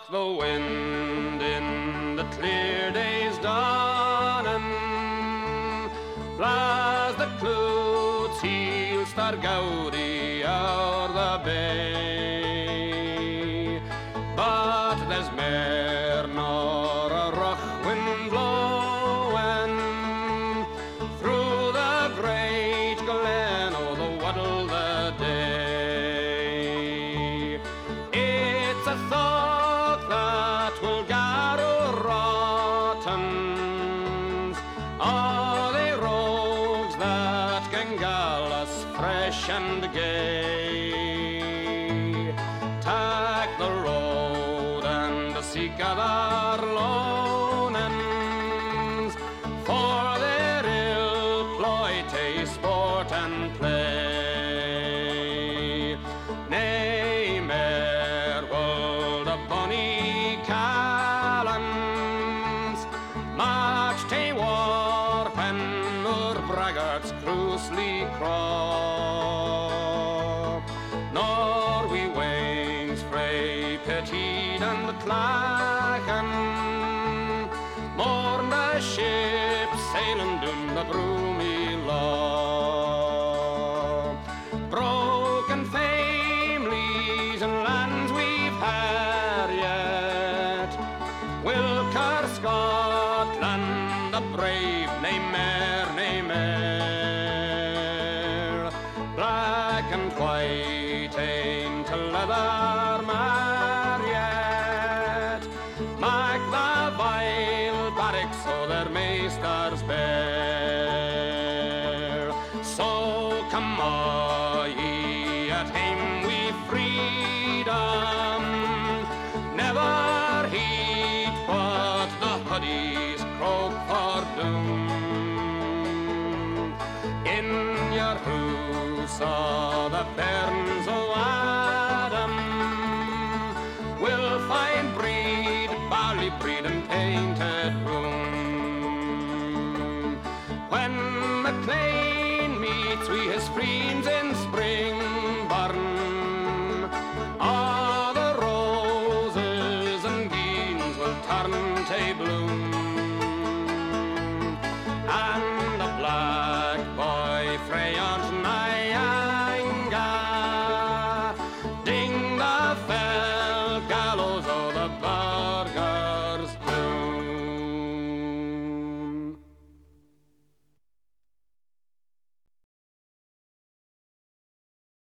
the wind in the clear day's dawning, blaws the clouds heel star gaudy o'er the bay. But there's mair nor a rough wind blowing through the great glen o' the Waddle the day. It's a thought that will garrow rottens, all the rogues that can gall us fresh and gay. Take the road and seek other loanings, for their ill ploy to sport and play. Nay, mair will the bonny callants march to war when our braggarts closely craw, nor we wings frae Petite and Clachan mourn the ship sailing down the broomy law. Broken families and lands we've had yet, Wilcar Scotland the brave, nay mair, nay mair. Black and white ain't a leather marriott, mark the vile barracks so their maisters bear. So come all ye at hame we freedom, never heed what the hoodies croak for doom. In your house o' the bairns o'